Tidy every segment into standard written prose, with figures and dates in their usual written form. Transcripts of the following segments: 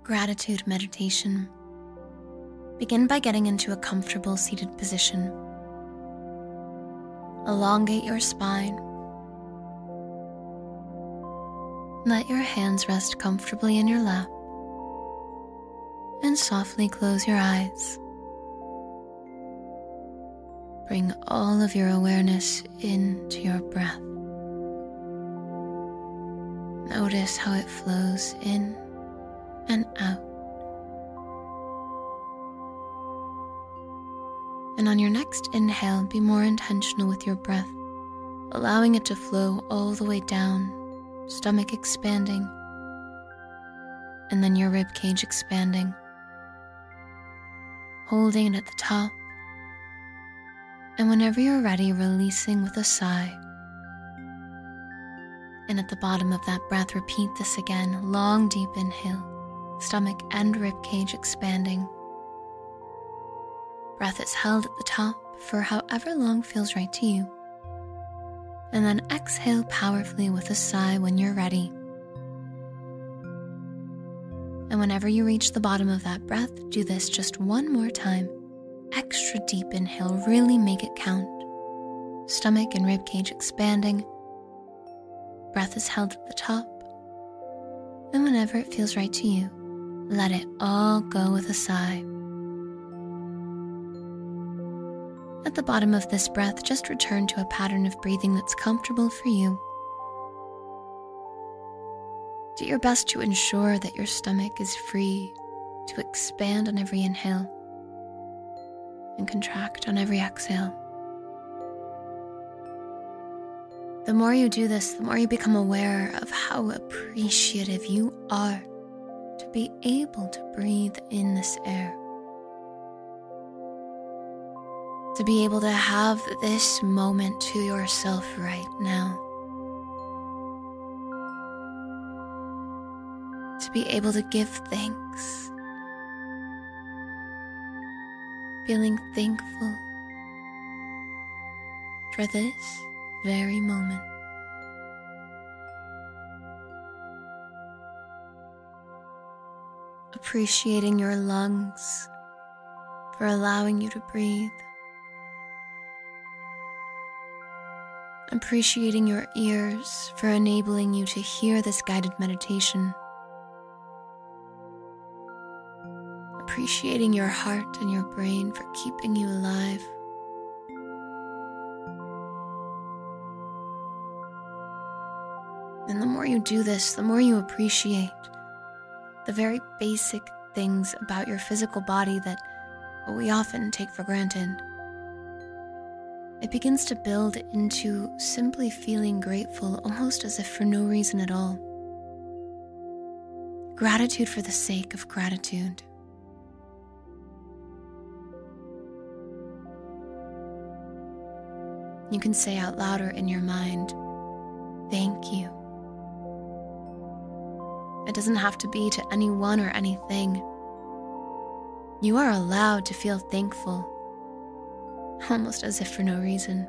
Gratitude meditation. Begin by getting into a comfortable seated position. Elongate your spine. Let your hands rest comfortably in your lap and softly close your eyes. Bring all of your awareness into your breath. Notice how it flows in and out. And on your next inhale, be more intentional with your breath, allowing it to flow all the way down, stomach expanding, and then your rib cage expanding. Holding it at the top, and whenever you're ready, releasing with a sigh. And at the bottom of that breath, repeat this again. Long, deep inhale, stomach and rib cage expanding. Breath is held at the top for however long feels right to you. And then exhale powerfully with a sigh when you're ready. And whenever you reach the bottom of that breath, do this just one more time. Extra deep inhale, really make it count. Stomach and rib cage expanding. Breath is held at the top. And whenever it feels right to you, let it all go with a sigh. At the bottom of this breath, just return to a pattern of breathing that's comfortable for you. Do your best to ensure that your stomach is free to expand on every inhale and contract on every exhale. The more you do this, the more you become aware of how appreciative you are to be able to breathe in this air. To be able to have this moment to yourself right now. To be able to give thanks. Feeling thankful for this very moment. Appreciating your lungs for allowing you to breathe. Appreciating your ears for enabling you to hear this guided meditation. Appreciating your heart and your brain for keeping you alive. And the more you do this, the more you appreciate the very basic things about your physical body that we often take for granted. It begins to build into simply feeling grateful, almost as if for no reason at all. Gratitude for the sake of gratitude. You can say out louder in your mind, thank you. It doesn't have to be to anyone or anything. You are allowed to feel thankful, almost as if for no reason.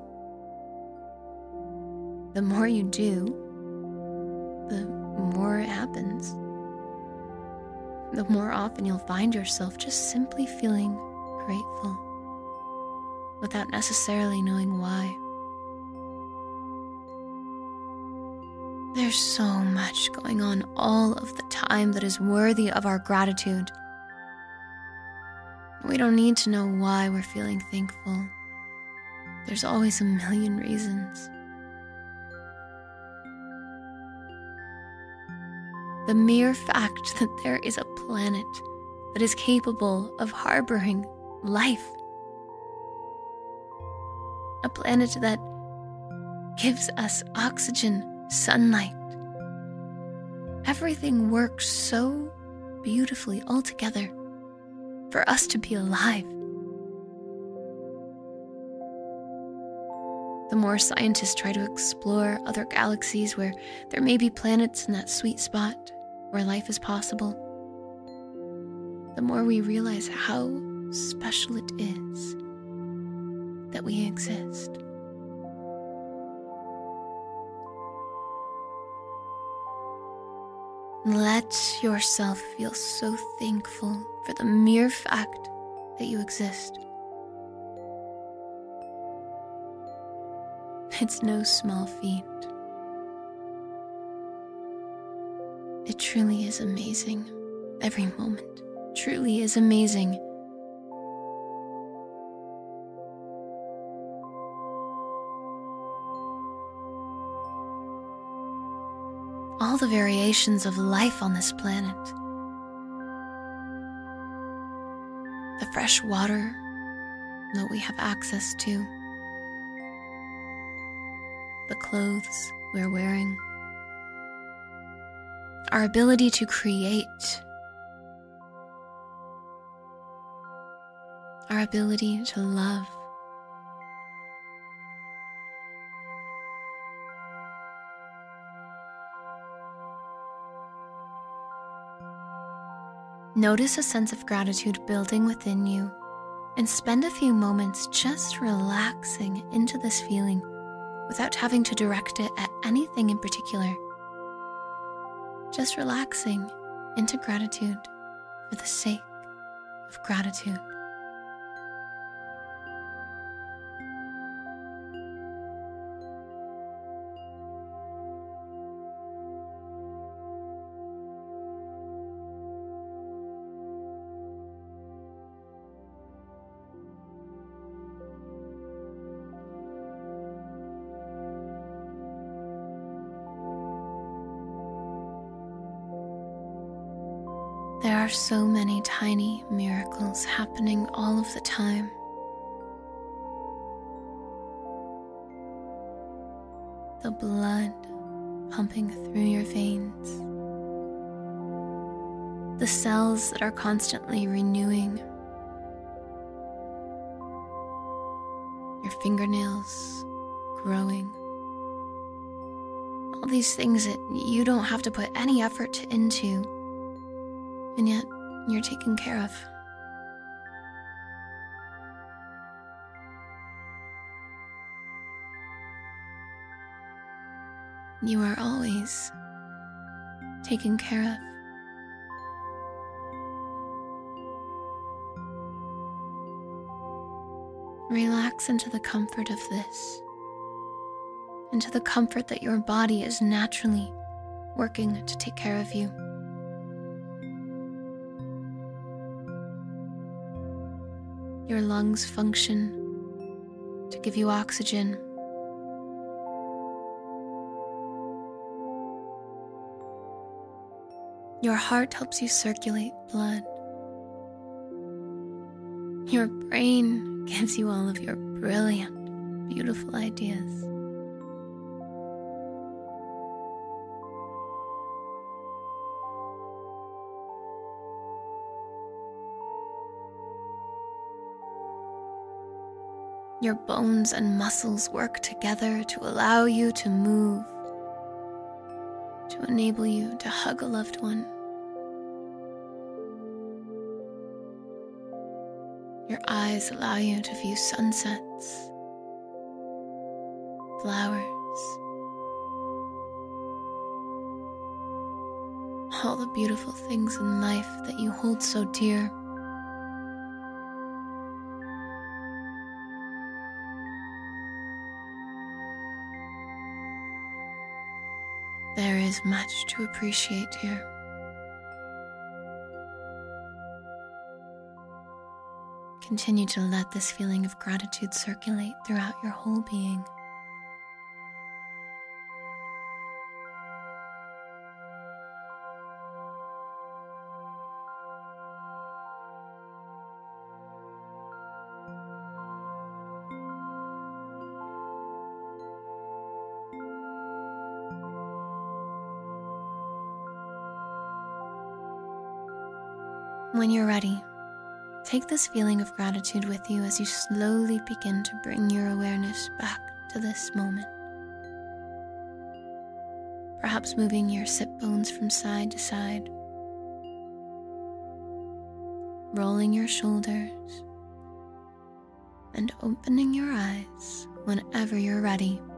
The more you do, the more it happens. The more often you'll find yourself just simply feeling grateful, without necessarily knowing why. There's so much going on all of the time that is worthy of our gratitude. We don't need to know why we're feeling thankful. There's always a million reasons. The mere fact that there is a planet that is capable of harboring life. A planet that gives us oxygen, sunlight. Everything works so beautifully all together for us to be alive. The more scientists try to explore other galaxies where there may be planets in that sweet spot where life is possible, the more we realize how special it is that we exist. Let yourself feel so thankful for the mere fact that you exist. It's no small feat. It truly is amazing. Every moment truly is amazing. All the variations of life on this planet. The fresh water that we have access to. The clothes we're wearing. Our ability to create. Our ability to love. Notice a sense of gratitude building within you and spend a few moments just relaxing into this feeling without having to direct it at anything in particular. Just relaxing into gratitude for the sake of gratitude. There are so many tiny miracles happening all of the time. The blood pumping through your veins. The cells that are constantly renewing. Your fingernails growing. All these things that you don't have to put any effort into. And yet, you're taken care of. You are always taken care of. Relax into the comfort of this, into the comfort that your body is naturally working to take care of you. Your lungs function to give you oxygen. Your heart helps you circulate blood. Your brain gives you all of your brilliant, beautiful ideas. Your bones and muscles work together to allow you to move, to enable you to hug a loved one. Your eyes allow you to view sunsets, flowers, all the beautiful things in life that you hold so dear. There is much to appreciate here. Continue to let this feeling of gratitude circulate throughout your whole being. When you're ready, take this feeling of gratitude with you as you slowly begin to bring your awareness back to this moment. Perhaps moving your sit bones from side to side, rolling your shoulders, and opening your eyes whenever you're ready.